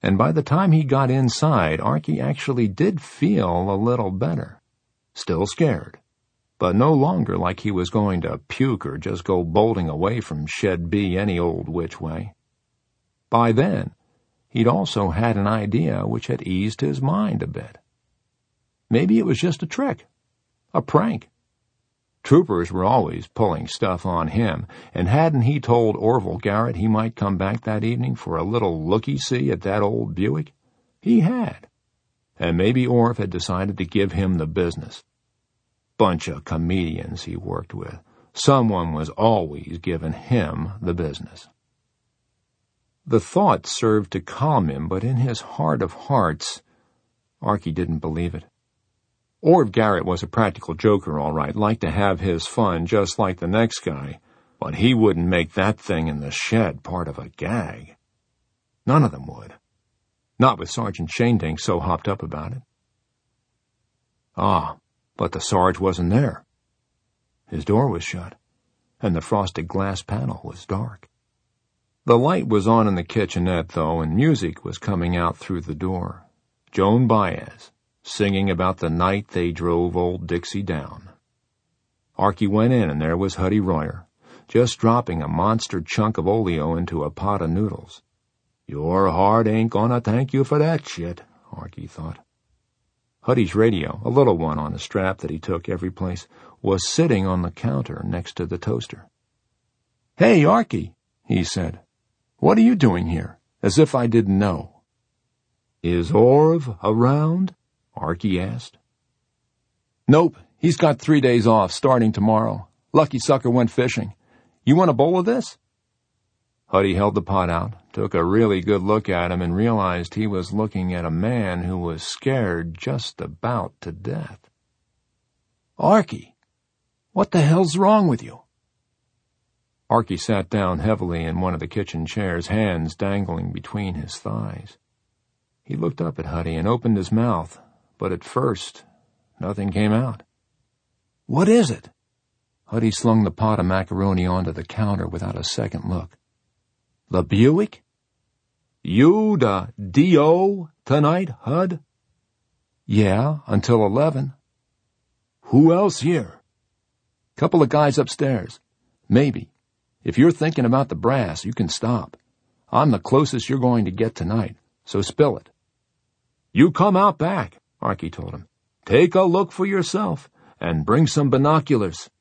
and by the time he got inside, Archie actually did feel a little better. Still scared, but no longer like he was going to puke or just go bolting away from Shed B any old which way. By then, he'd also had an idea which had eased his mind a bit. Maybe it was just a trick, a prank. Troopers were always pulling stuff on him, and hadn't he told Orville Garrett he might come back that evening for a little looky-see at that old Buick? He had. And maybe Orv had decided to give him the business. Bunch of comedians he worked with. Someone was always giving him the business. The thought served to calm him, but in his heart of hearts, Archie didn't believe it. Orv Garrett was a practical joker, all right, liked to have his fun just like the next guy, but he wouldn't make that thing in the shed part of a gag. None of them would. Not with Sergeant Shaindink so hopped up about it. But the Sarge wasn't there. His door was shut, and the frosted glass panel was dark. The light was on in the kitchenette, though, and music was coming out through the door. Joan Baez, singing about the night they drove old Dixie down. Archie went in, and there was Huddy Royer, just dropping a monster chunk of oleo into a pot of noodles. Your heart ain't gonna thank you for that shit, Archie thought. Huddy's radio, a little one on a strap that he took every place, was sitting on the counter next to the toaster. "Hey, Archie," he said. "What are you doing here? As if I didn't know." "Is Orv around?" Archie asked. "Nope, he's got 3 days off, starting tomorrow. Lucky sucker went fishing. You want a bowl of this?" Huddy held the pot out, took a really good look at him, and realized he was looking at a man who was scared just about to death. "Archie, what the hell's wrong with you?" Archie sat down heavily in one of the kitchen chairs, hands dangling between his thighs. He looked up at Huddy and opened his mouth, but at first, nothing came out. "What is it?" Huddy slung the pot of macaroni onto the counter without a second look. "The Buick? You the D.O. tonight, Hud?" "Yeah, until 11. "Who else here?" "Couple of guys upstairs. Maybe. If you're thinking about the brass, you can stop. I'm the closest you're going to get tonight, so spill it." "You come out back," Archie told him. "Take a look for yourself, and bring some binoculars."